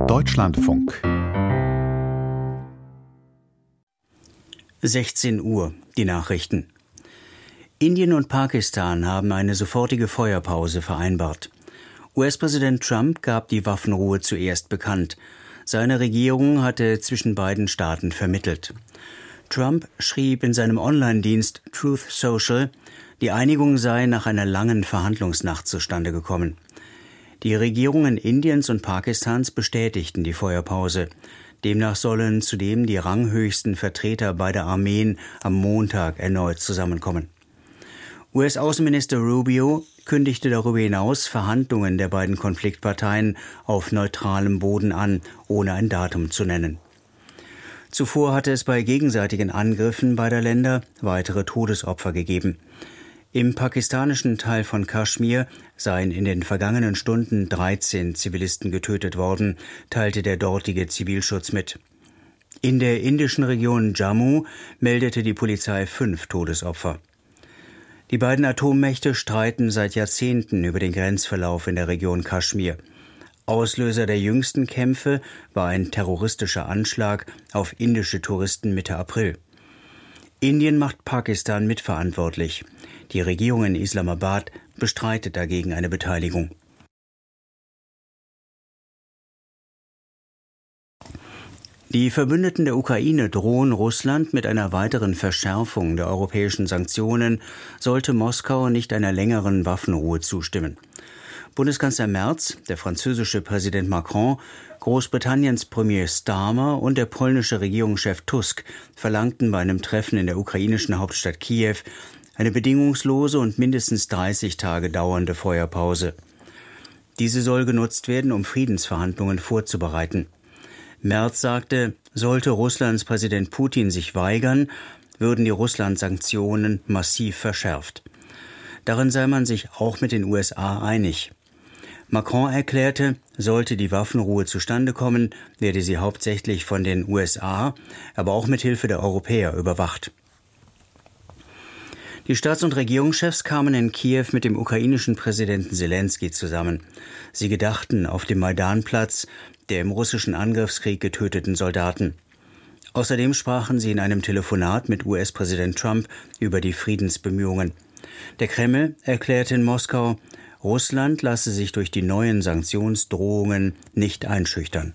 Deutschlandfunk 16 Uhr, die Nachrichten. Indien und Pakistan haben eine sofortige Feuerpause vereinbart. US-Präsident Trump gab die Waffenruhe zuerst bekannt. Seine Regierung hatte zwischen beiden Staaten vermittelt. Trump schrieb in seinem Online-Dienst Truth Social, die Einigung sei nach einer langen Verhandlungsnacht zustande gekommen. Die Regierungen Indiens und Pakistans bestätigten die Feuerpause. Demnach sollen zudem die ranghöchsten Vertreter beider Armeen am Montag erneut zusammenkommen. US-Außenminister Rubio kündigte darüber hinaus Verhandlungen der beiden Konfliktparteien auf neutralem Boden an, ohne ein Datum zu nennen. Zuvor hatte es bei gegenseitigen Angriffen beider Länder weitere Todesopfer gegeben. Im pakistanischen Teil von Kaschmir seien in den vergangenen Stunden 13 Zivilisten getötet worden, teilte der dortige Zivilschutz mit. In der indischen Region Jammu meldete die Polizei 5 Todesopfer. Die beiden Atommächte streiten seit Jahrzehnten über den Grenzverlauf in der Region Kaschmir. Auslöser der jüngsten Kämpfe war ein terroristischer Anschlag auf indische Touristen Mitte April. Indien macht Pakistan mitverantwortlich. Die Regierung in Islamabad bestreitet dagegen eine Beteiligung. Die Verbündeten der Ukraine drohen Russland mit einer weiteren Verschärfung der europäischen Sanktionen, sollte Moskau nicht einer längeren Waffenruhe zustimmen. Bundeskanzler Merz, der französische Präsident Macron, Großbritanniens Premier Starmer und der polnische Regierungschef Tusk verlangten bei einem Treffen in der ukrainischen Hauptstadt Kiew eine bedingungslose und mindestens 30 Tage dauernde Feuerpause. Diese soll genutzt werden, um Friedensverhandlungen vorzubereiten. Merz sagte, sollte Russlands Präsident Putin sich weigern, würden die Russland-Sanktionen massiv verschärft. Darin sei man sich auch mit den USA einig. Macron erklärte, sollte die Waffenruhe zustande kommen, werde sie hauptsächlich von den USA, aber auch mit Hilfe der Europäer überwacht. Die Staats- und Regierungschefs kamen in Kiew mit dem ukrainischen Präsidenten Selenskyj zusammen. Sie gedachten auf dem Maidanplatz der im russischen Angriffskrieg getöteten Soldaten. Außerdem sprachen sie in einem Telefonat mit US-Präsident Trump über die Friedensbemühungen. Der Kreml erklärte in Moskau, Russland lasse sich durch die neuen Sanktionsdrohungen nicht einschüchtern.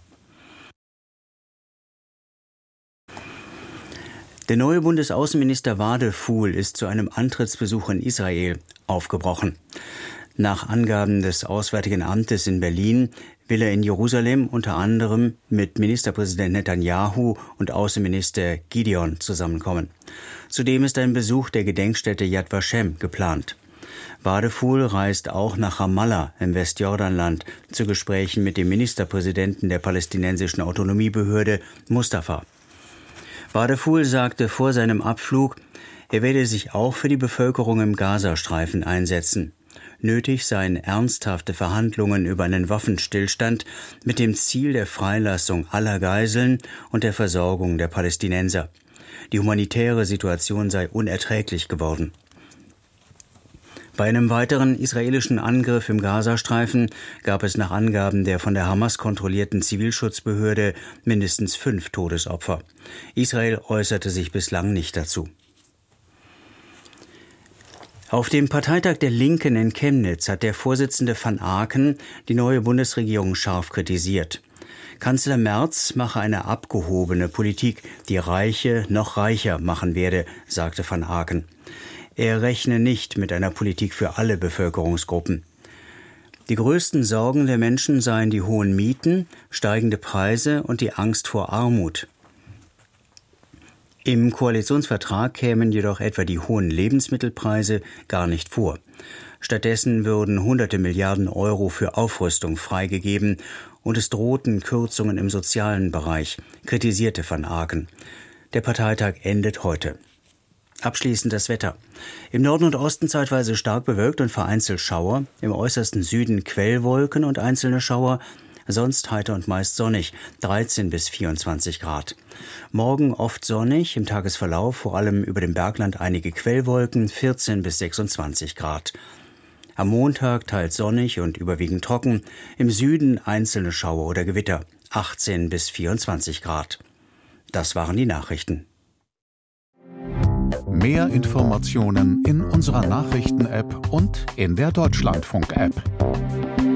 Der neue Bundesaußenminister Wadefuhl ist zu einem Antrittsbesuch in Israel aufgebrochen. Nach Angaben des Auswärtigen Amtes in Berlin will er in Jerusalem unter anderem mit Ministerpräsident Netanyahu und Außenminister Gideon zusammenkommen. Zudem ist ein Besuch der Gedenkstätte Yad Vashem geplant. Wadefuhl reist auch nach Ramallah im Westjordanland zu Gesprächen mit dem Ministerpräsidenten der palästinensischen Autonomiebehörde Mustafa. Wadefuhl sagte vor seinem Abflug, er werde sich auch für die Bevölkerung im Gazastreifen einsetzen. Nötig seien ernsthafte Verhandlungen über einen Waffenstillstand mit dem Ziel der Freilassung aller Geiseln und der Versorgung der Palästinenser. Die humanitäre Situation sei unerträglich geworden. Bei einem weiteren israelischen Angriff im Gazastreifen gab es nach Angaben der von der Hamas kontrollierten Zivilschutzbehörde mindestens 5 Todesopfer. Israel äußerte sich bislang nicht dazu. Auf dem Parteitag der Linken in Chemnitz hat der Vorsitzende van Aken die neue Bundesregierung scharf kritisiert. Kanzler Merz mache eine abgehobene Politik, die Reiche noch reicher machen werde, sagte van Aken. Er rechne nicht mit einer Politik für alle Bevölkerungsgruppen. Die größten Sorgen der Menschen seien die hohen Mieten, steigende Preise und die Angst vor Armut. Im Koalitionsvertrag kämen jedoch etwa die hohen Lebensmittelpreise gar nicht vor. Stattdessen würden hunderte Milliarden Euro für Aufrüstung freigegeben und es drohten Kürzungen im sozialen Bereich, kritisierte van Aken. Der Parteitag endet heute. Abschließend das Wetter. Im Norden und Osten zeitweise stark bewölkt und vereinzelt Schauer, im äußersten Süden Quellwolken und einzelne Schauer, sonst heiter und meist sonnig, 13 bis 24 Grad. Morgen oft sonnig, im Tagesverlauf vor allem über dem Bergland einige Quellwolken, 14 bis 26 Grad. Am Montag teils sonnig und überwiegend trocken, im Süden einzelne Schauer oder Gewitter, 18 bis 24 Grad. Das waren die Nachrichten. Mehr Informationen in unserer Nachrichten-App und in der Deutschlandfunk-App.